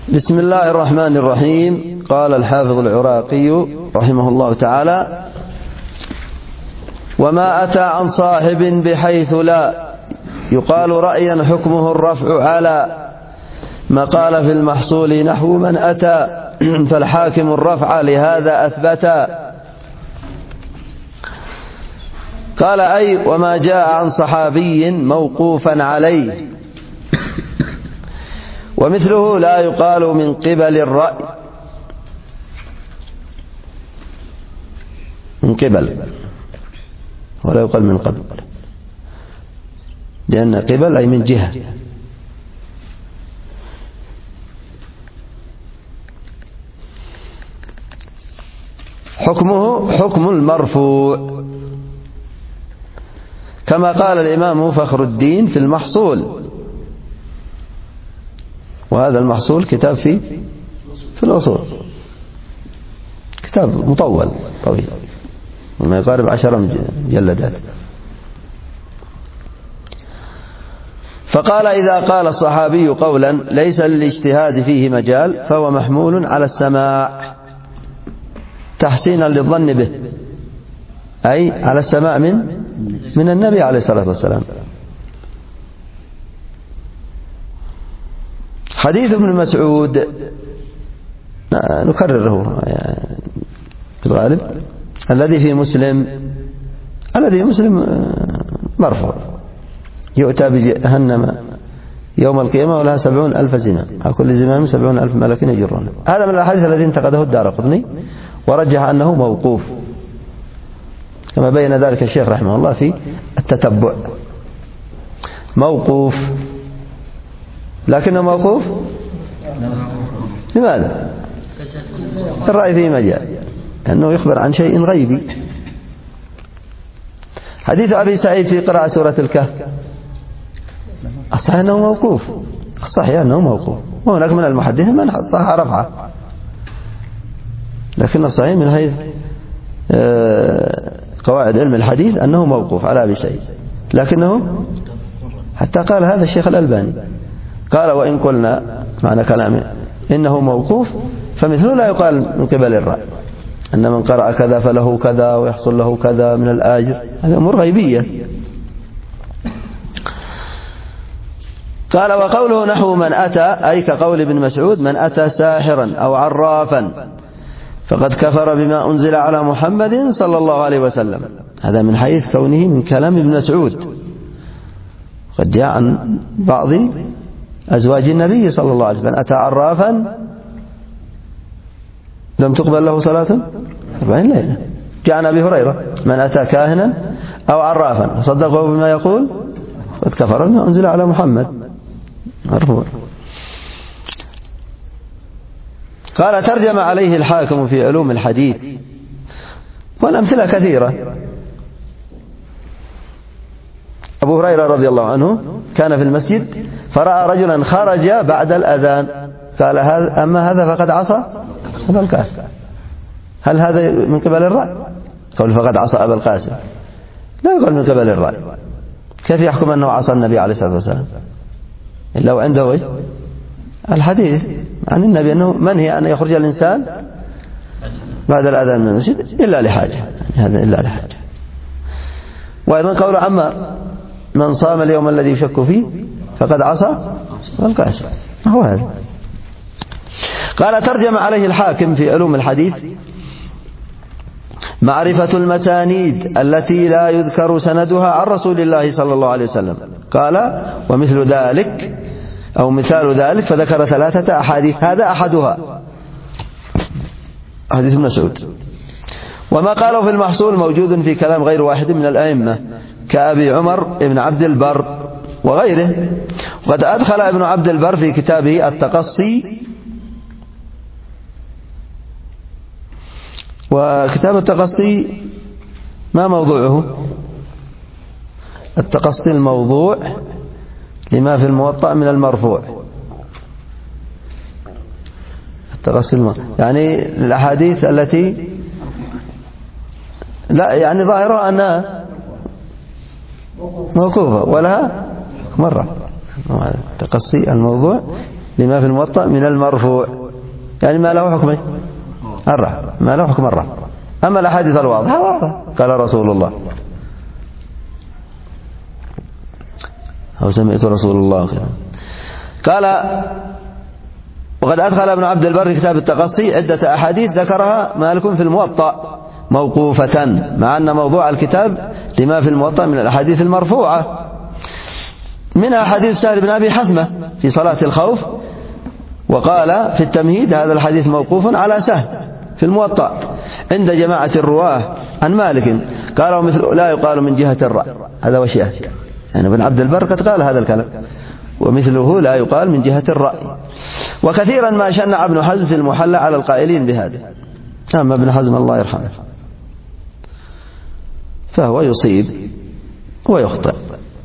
بسم الله الرحمن الرحيم. قال الحافظ العراقي رحمه الله تعالى: وما أتى عن صاحب بحيث لا يقال رأيا حكمه الرفع على ما قال في المحصول نحو من أتى، فالحاكم الرفع لهذا أثبتا. قال: أي وما جاء عن صحابي موقوفا عليه، ومثله لا يقال من قبل الرأي، من قبل ولا يقال من قبل، لأن قبل أي من جهة. حكمه حكم المرفوع، كما قال الإمام فخر الدين في المحصول، وهذا المحصول كتاب في الأصول، كتاب مطول طويل وما يقارب 10 مجلدات. فقال: إذا قال الصحابي قولا ليس للاجتهاد فيه مجال فهو محمول على السماع تحسينا للظن به، أي على السماع من النبي عليه الصلاة والسلام. حديث ابن مسعود نكرره في الغالب، الذي في مسلم مرفوع: يؤتى بجهنم يوم القيامة ولها 70,000 زمام، على كل زمام 70,000 ملك يجرون. هذا من الأحاديث الذي انتقده الدارقطني ورجح أنه موقوف، كما بين ذلك الشيخ رحمه الله في التتبع. موقوف، لكنه موقوف لماذا؟ الرأي فيه مجال، أنه يخبر عن شيء غيبي. حديث أبي سعيد في قراءة سورة الكهف الصحيح أنه موقوف، الصحيح أنه موقوف، وهناك من المحدثين من صح رفعه، لكن الصحيح من حيث قواعد علم الحديث أنه موقوف على أبي سعيد، لكنه حتى قال هذا الشيخ الألباني، قال: وإن قلنا معنى كلامه إنه موقوف فمثله لا يقال من قبل الرأي، أن من قرأ كذا فله كذا ويحصل له كذا من الآجر، هذه أمور غيبية. قال: وقوله نحو من أتى أي كقول ابن مسعود: من أتى ساحرا أو عرافا فقد كفر بما أنزل على محمد صلى الله عليه وسلم. هذا من حيث كونه من كلام ابن مسعود، قد جاء عن بعض أزواج النبي صلى الله عليه وسلم: من أتى عرافا لم تقبل له صلاة 40 ليلة. جاء عن أبي هريرة: من أتى كاهنا أو عرافا وصدقه بما يقول قد كفر بما أنزل على محمد. مرفوع. قال: ترجم عليه الحاكم في علوم الحديث، والأمثلة كثيرة. أبو هريرة رضي الله عنه كان في المسجد فرأى رجلا خرج بعد الأذان، قال: أما هذا فقد عصى أبا القاسم. هل هذا من قبل الرأي؟ قال: فقد عصى أبا القاسم. لا يقول من قبل الرأي، كيف يحكم أنه عصى النبي عليه الصلاة والسلام إلا وعنده الحديث عن النبي أنه منهي أن يخرج الإنسان بعد الأذان من المسجد إلا لحاجة، هذا إلا لحاجة. وأيضا قول: عما من صام اليوم الذي يشك فيه فقد عصى القاسم. ما هو هذا؟ قال: ترجم عليه الحاكم في علوم الحديث معرفة المسانيد التي لا يذكر سندها عن رسول الله صلى الله عليه وسلم. قال: ومثل ذلك أو مثال ذلك، فذكر 3 أحاديث، هذا أحدها حديث ابن مسعود. وما قاله في المحصول موجود في كلام غير واحد من الأئمة كأبي عمر ابن عبد البر وغيره. وقد أدخل ابن عبد البر في كتابه التقصي، وكتاب التقصي ما موضوعه؟ التقصي الموضوع لما في الموطأ من المرفوع. التقصي يعني الأحاديث التي لا يعني ظاهرها أنها موقوفة ولها مرة. التقصي الموضوع لما في الموطأ من المرفوع، يعني ما له حكم الرفع، ما له حكم الرفع. أما الأحاديث الواضحة واضحة، قال رسول الله أو سمعت رسول الله كذا. قال وقد أدخل ابن عبد البر كتاب التقصي عدة أحاديث ذكرها مالك في الموطأ موقوفة، مع أن موضوع الكتاب لما في الموطأ من الأحاديث المرفوعة، منها حديث سهل بن أبي حثمة في صلاة الخوف، وقال في التمهيد هذا الحديث موقوف على سهل في الموطأ عند جماعة الرواه عن مالك، قالوا مثل لا يقال من جهة الرأي، هذا وشيء يعني ابن عبد البر قد قال هذا الكلام، ومثله لا يقال من جهة الرأي. وكثيرا ما شنع ابن حزم في المحلى على القائلين بهذا، أما ابن حزم الله يرحمه فهو يصيب ويخطئ،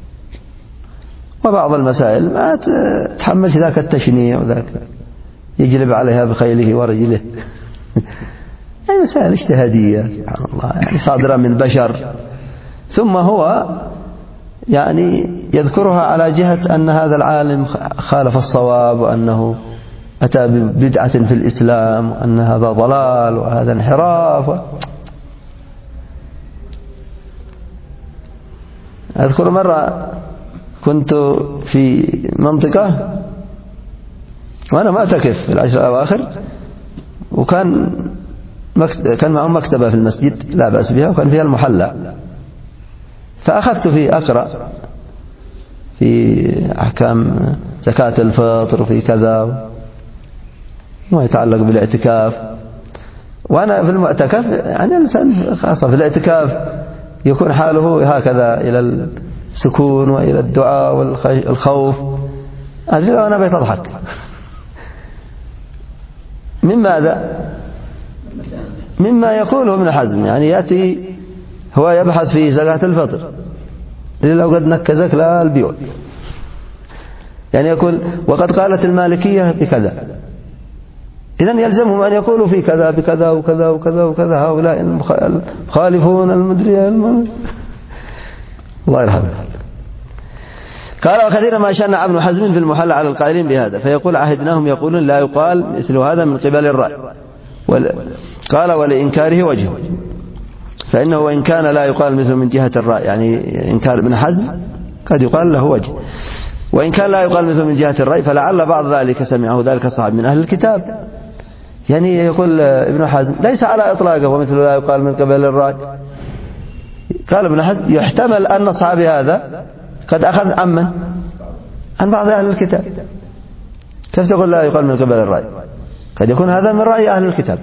وبعض المسائل ما تحملش ذاك التشنيع وذاك يجلب عليها بخيله ورجله يعني مسائل اجتهادية سبحان الله، يعني صادرة من بشر، ثم هو يعني يذكرها على جهة أن هذا العالم خالف الصواب، وأنه أتى ببدعة في الإسلام، وأن هذا ضلال وهذا انحراف. أذكر مرة كنت في منطقة وأنا معتكف في العشر الأواخر، وكان معهم مكتبة في المسجد لا بأس بها، وكان فيها المحلى، فأخذت في أقرأ في أحكام زكاة الفطر وفي كذا ما يتعلق بالاعتكاف. وأنا في المعتكف يعني الإنسان خاصة في الاعتكاف يكون حاله هكذا إلى السكون وإلى الدعاء والخوف. أدري لو أنا بيتضحك من ماذا؟ مما يقوله ابن حزم، يعني يأتي هو يبحث في زكاة الفطر لو قد نكزك لا البيوع، يعني يقول وقد قالت المالكية بكذا، إذن يلزمهم أن يقولوا في كذا بكذا وكذا وكذا وكذا، هؤلاء المخالفون المدري الله يرحمه. قال وكثيرا ما شنع ابن حزم في المحلى على القائلين بهذا، فيقول عهدناهم يقولون لا يقال مثل هذا من قبل الرأي، قال ولإنكاره وجه، فإنه وإن كان لا يقال مثل من جهة الرأي، يعني إنكار ابن حزم قد يقال له وجه، وإن كان لا يقال مثل من جهة الرأي فلعل بعض ذلك سمعه ذلك الصحابي من أهل الكتاب. يعني يقول ابن حزم ليس على إطلاقه ومثل لا يقال من قبل الرأي، قال ابن حزم يحتمل أن الصحابي هذا قد أخذ عن بعض أهل الكتاب. كيف تقول لا يقال من قبل الرأي؟ قد يكون هذا من رأي أهل الكتاب.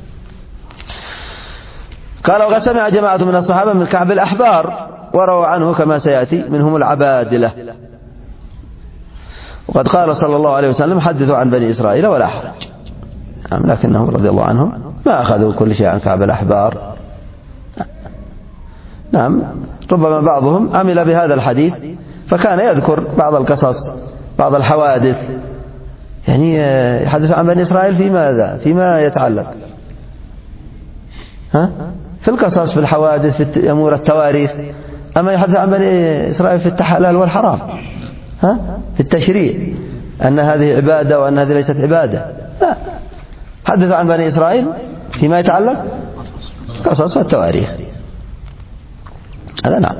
قال وقد سمع جماعة من الصحابة من كعب الأحبار ورووا عنه كما سيأتي منهم العبادلة، وقد قال صلى الله عليه وسلم حدثوا عن بني إسرائيل ولا حرج، لكنهم رضي الله عنهم ما أخذوا كل شيء عن كعب الأحبار. نعم ربما بعضهم عمل بهذا الحديث فكان يذكر بعض القصص بعض الحوادث، يعني يحدث عن بني إسرائيل في ماذا؟ فيما يتعلق في القصص في الحوادث في أمور التواريخ، أما يحدث عن بني إسرائيل في الحلال والحرام في التشريع أن هذه عبادة وأن هذه ليست عبادة، لا، حدث عن بني إسرائيل فيما يتعلق قصص والتواريخ، هذا نعم.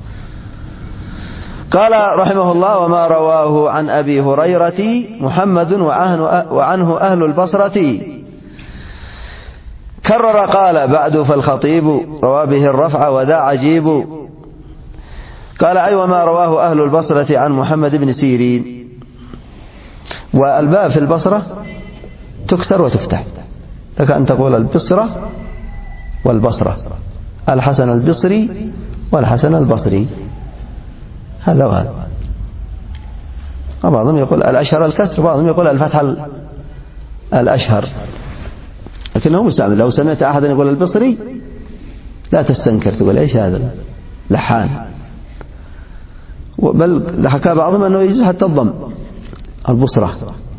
قال رحمه الله وما رواه عن أبي هريرة محمد وعنه أهل البصرة كرر قال بعد فالخطيب روى به الرفع وذا عجيب. قال أي وما رواه أهل البصرة عن محمد بن سيرين، والباء في البصرة تكسر وتفتح، لك أن تقول البصرة والبصرة، الحسن البصري والحسن البصري، هذا وهذا. وبعضهم يقول الأشهر الكسر، وبعضهم يقول الفتح الأشهر، لكنه مستعمل. لو سمعت أحدا يقول البصري لا تستنكر، تقول إيش هذا لحان، بل حكى بعضهم أنه يجوز حتى الضم البصرة.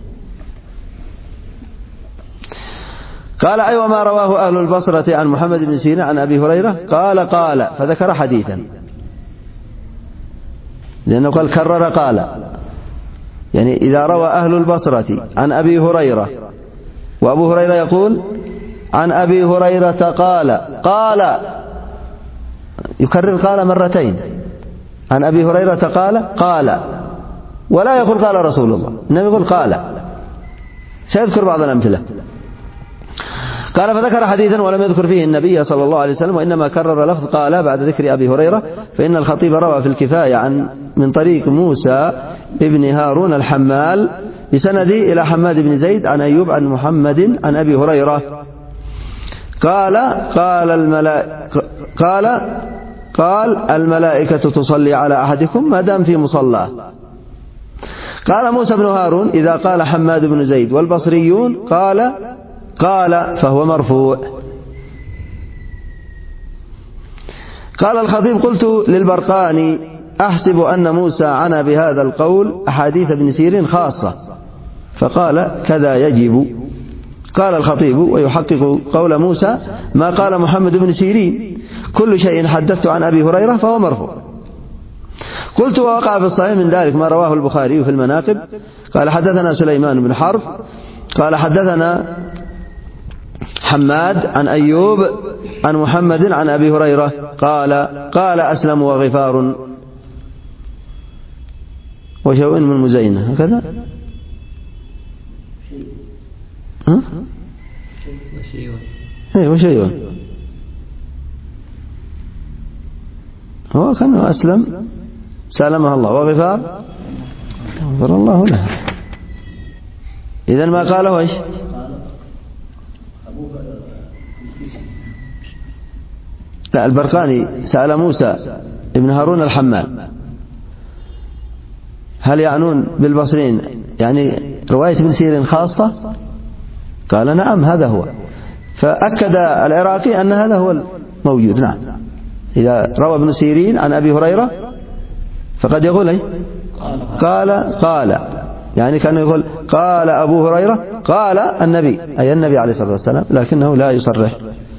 قال أي وما رواه أهل البصرة عن محمد بن سيرين عن أبي هريرة قال فذكر حديثا، لأنه قال كرر قال يعني إذا روى أهل البصرة عن أبي هريرة وأبو هريرة يقول عن أبي هريرة قال يكرر قال مرتين، عن أبي هريرة قال ولا يقول قال رسول الله، إنما يقول قال. سيذكر بعض الأمثلة. قال فذكر حديثا ولم يذكر فيه النبي صلى الله عليه وسلم، وإنما كرر لفظ قال بعد ذكر أبي هريرة، فإن الخطيب روى في الكفاية من طريق موسى ابن هارون الحمال بسنده إلى حماد بن زيد عن أيوب عن محمد عن أبي هريرة قال الملائكة تصلي على أحدكم ما دام في مصلاه. قال موسى بن هارون إذا قال حماد بن زيد والبصريون قال فهو مرفوع. قال الخطيب قلت للبرقاني أحسب أن موسى عنا بهذا القول أحاديث ابن سيرين خاصة، فقال كذا يجب. قال الخطيب ويحقق قول موسى ما قال محمد بن سيرين كل شيء حدثت عن أبي هريرة فهو مرفوع. قلت ووقع في الصحيح من ذلك ما رواه البخاري في المناقب قال حدثنا سليمان بن حرب قال حدثنا حماد عن أيوب عن محمد عن أبي هريرة قال أسلم وغفار وشوء من مزينة هكذا وشيء هو كان أسلم سلمها الله وغفار غفر الله له. إذن ما قاله إيش؟ لا البرقاني سأل موسى ابن هارون الحمال هل يعنون بالبصرين يعني رواية ابن سيرين خاصة؟ قال نعم هذا هو. فأكد العراقي أن هذا هو الموجود. نعم إذا روى ابن سيرين عن أبي هريرة فقد يقول ايه قال يعني كان يقول قال أبو هريرة قال النبي أي النبي عليه الصلاة والسلام، لكنه لا يصرح.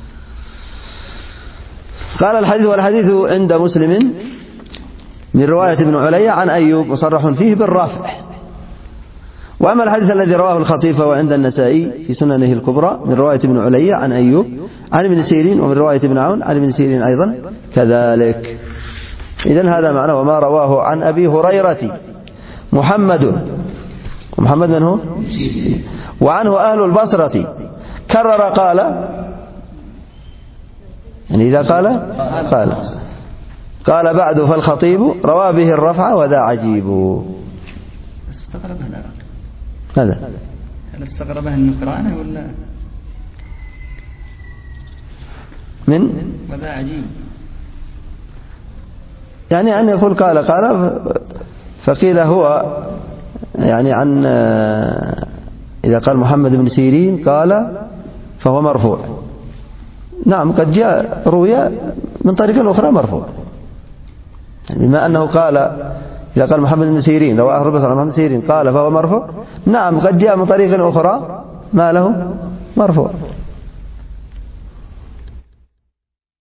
قال الحديث والحديث عند مسلم من رواية ابن علي عن أيوب مصرح فيه بالرفع. وأما الحديث الذي رواه الخطيب فهو عند النسائي في سننه الكبرى من رواية ابن علي عن أيوب عن ابن سيرين ومن رواية ابن عون عن ابن سيرين أيضا كذلك. إذن هذا معنى وما رواه عن أبي هريرة محمد من هو وعنه أهل البصرة كرر قال يعني إذا قال بعد فالخطيب روى به الرفع وذا عجيب. استغربها العراق هذا هل استغربها النكرانة ولا من وذا عجيب يعني أن يقول قال فقيل هو يعني عن إذا قال محمد بن سيرين قال فهو مرفوع. نعم قد جاء روية من طريق أخرى مرفوع يعني بما أنه قال إذا قال محمد بن سيرين رواه أهل البصرة محمد بن سيرين قال فهو مرفوع. نعم قد جاء من طريق أخرى ما له مرفوع.